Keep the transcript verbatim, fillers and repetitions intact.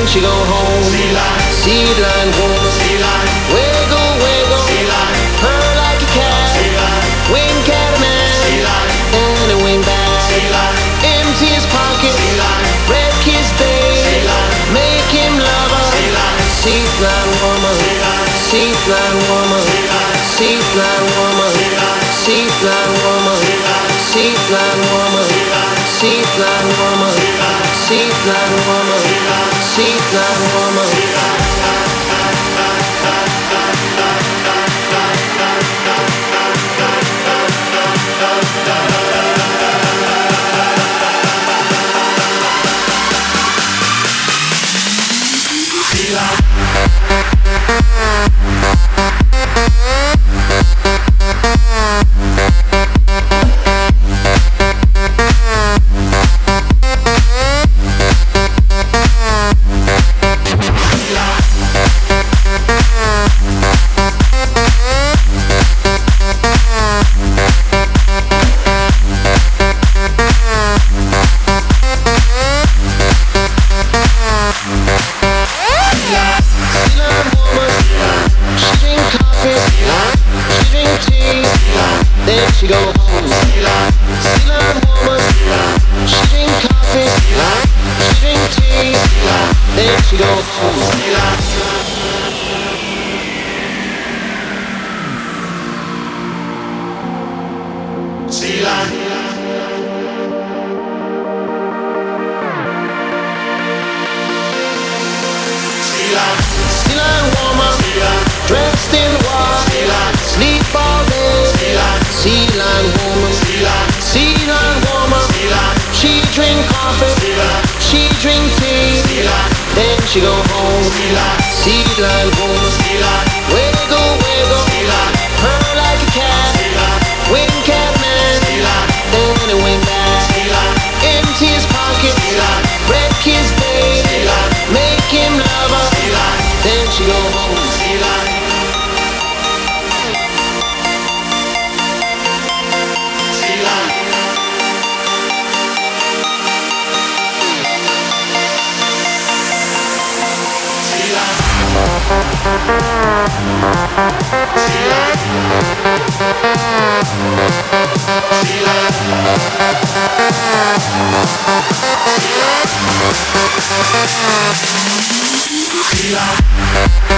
she go home. Sea lion, sea lion woman. Sea lion, wiggle, wiggle. Sea lion, purr like a cat. Sea lion, wink at a man. Sea lion, and a wink back. Sea lion, empty his pockets. Sea lion, red kiss babe. Sea lion, make him love her. Sea lion, sea lion woman. Sea lion woman. Sea lion woman. Sea lion woman. Sea lion woman. Sea lion woman. Sea lion woman. Sea lion woman. Then she go home. Sea lion woman. She drink coffee. She drink tea. Then she go home. Sea lion. Sea lion. Sea lion woman. Dressed in white. Sleep all day. Sea lion woman, sea lion woman. She drink coffee, she drink tea. Then she go home. Sea lion woman, wiggle, wiggle, purr like a cat, wink at a man, then a wink back. Empty his pockets, red kiss babe, make him love her. Then she go home. Sea lion.